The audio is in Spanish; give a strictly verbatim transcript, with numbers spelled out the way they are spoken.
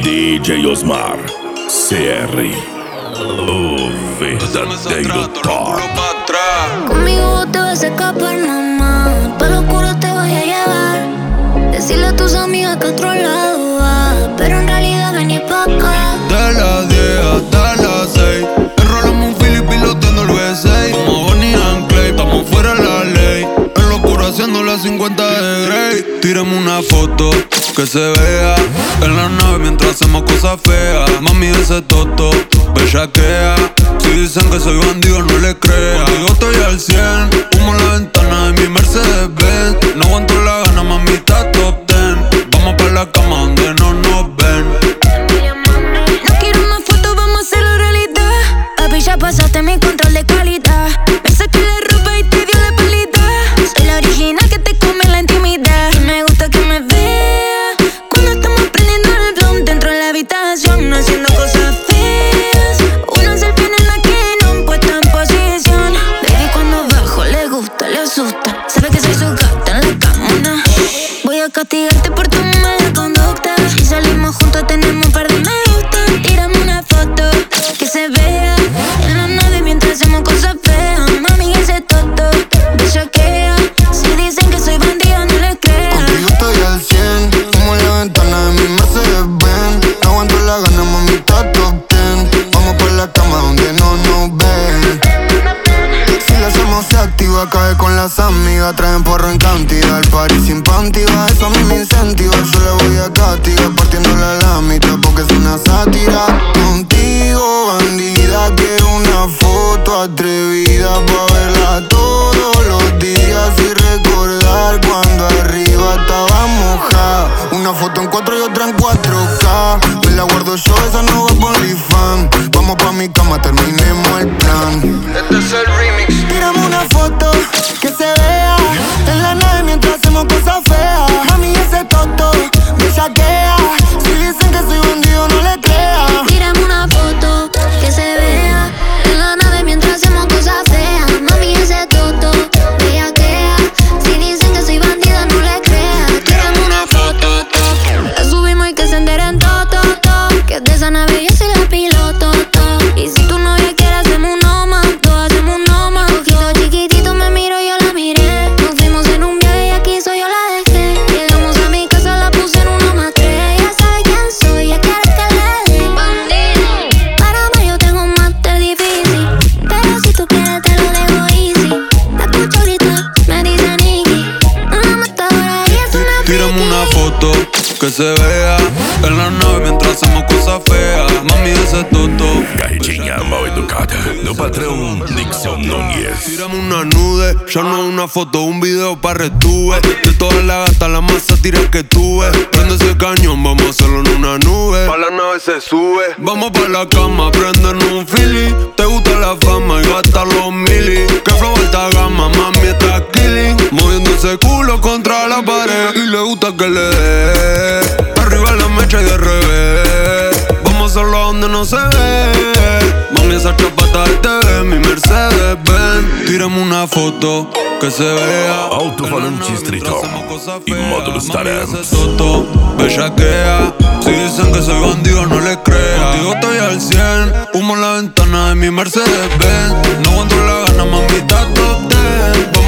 D J Osmar, C R, o verdadeiro top. Conmigo te vas a escapar, mamá. Pa' lo oscuro te voy a llevar. Decirle a tus amigas que a otro lado va, pero en realidad vení pa' acá. De las diez hasta las seis enrolamos un Philly piloteando el V seis. Como Bonnie and Clyde, estamos fuera de la ley. En lo oscuro haciendo las cincuenta de Grey. Tírame una foto que se vea en la nave mientras hacemos cosas feas. Mami, ese toto bellaquea. Si dicen que soy bandido, no le creas. Contigo estoy al cien, humo en la ventana de mi Mercedes Benz. No aguanto la gana, mami, está top ten. Vamos pa' la cama donde no nos ven. No quiero más fotos, vamos a hacerlo realidad. Papi, ya pasaste mi control de calidad. Me saqué la ropa y te dio la pelita. Soy la original que te come la intimidad. Y me gusta que me vea cuando estamos prendiendo el blunt dentro de la habitación, no haciendo cosas feas. Una selfie en la que no puesta en posición. Baby, cuando bajo le gusta, le asusta. Sabe que soy su gata en la cama. Voy a castigarte por tu mala conducta. Si salimos juntos tenemos un par de me gusta. Tírame una foto que se vea en la nave mientras hacemos cosas feas. Mami, ese toto bellaquea. Si dicen que soy bandida, no les creas. Contigo estoy al cien, como en la ventana de mi Mercedes Benz. No aguanto la gana, mami, está top ten. Vamos por la cama donde no nos ven. Si la hacemos se activa, cae con las amigas. Traen porro en cantidad, el party sin pantiva. Eso a mí me incentiva, yo le voy a castigar partiéndola a la mitad porque es una sátira. Contigo, bandida, quiero una foto atrevida pa' verla todos los días y recordar cuando arriba estaba mojada. Una foto en cuatro y otra en cuatro K. Me la guardo yo, esa no va por OnlyFans. Vamos pa' mi cama, terminemos el plan. Este es el remix. Tírame una foto que se vea en la nave mientras hacemos cosas feas. Mami, ese toto me saquea. Si dicen que soy bandido, no le creas. Tírame una foto que se vea en la nave mientras hacemos cosas feas. Mami, ese toto bellaquea. Si dicen que soy bandida, no le creas. Tírame una foto, to. La subimos y que se enteren todo, to, to. Que de esa nave yo soy la piloto, to. Y si tu novia quiere hacemos un no más, todos hacemos un no más. Ojito chiquitito me miro, yo la miré. Nos fuimos en un viaje y aquí soy yo la dejé. Llegamos a mi casa, la puse en uno más tres. Ya sabe quién soy, ya quiere que le dé. Bandido. Para mí yo tengo un máster difícil, pero si tú quieres te lo dejo easy. La escucho ahorita, me dice Nicky. Una matadora y es una friki. Tírame una foto que se vea en la nave mientras hacemos cosas feas. Mami, ese toto Carretinha mal educada do patrão Nixon Núñez. Tírame una nude, ya no una foto, un video pa' retuve. De todas las gatas la más sátira que tuve. Prende ese cañón, vamos a hacerlo en una nube. Pa' la nave se sube. Vamos pa' la cama, prendernos un Philly. Te gusta la fama y gastar los mili. Que flow alta gama, mami está killing. Moviendo ese culo contra la pared. Y le gusta que le dé arriba la mecha y de revés. Vamos a hacerlo donde no se ve. Mami, esa chapata del T V, mi Mercedes Benz. Tírame una foto que se vea Alto-falante Streetão e módulos Tarantos. Toto bellaquea. Si dicen que soy bandido, no le creas. Contigo estoy al cien, humo en la ventana de mi Mercedes Benz. No aguanto la gana, mami, está top ten.